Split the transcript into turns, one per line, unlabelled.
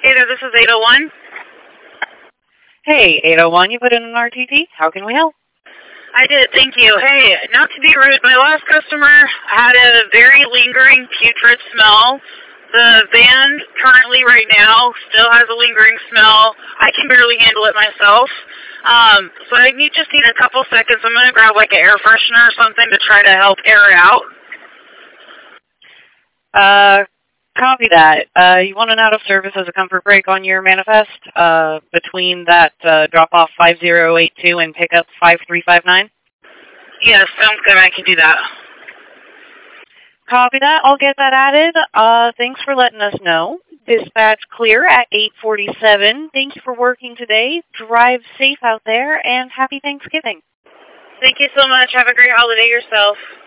Hey there, this is 801.
Hey, 801, you put in an RTT. How can we help?
I did, thank you. Hey, not to be rude, my last customer had a very lingering putrid smell. The van currently right now still has a lingering smell. I can barely handle it myself. So I just need a couple seconds. I'm going to grab like an air freshener or something to try to help air it out.
Copy that. You want an out of service as a comfort break on your manifest between that drop-off 5082 and pickup 5359?
Yes, sounds good. I can do that.
Copy that. I'll get that added. Thanks for letting us know. Dispatch clear at 8:47. Thank you for working today. Drive safe out there, and happy Thanksgiving.
Thank you so much. Have a great holiday yourself.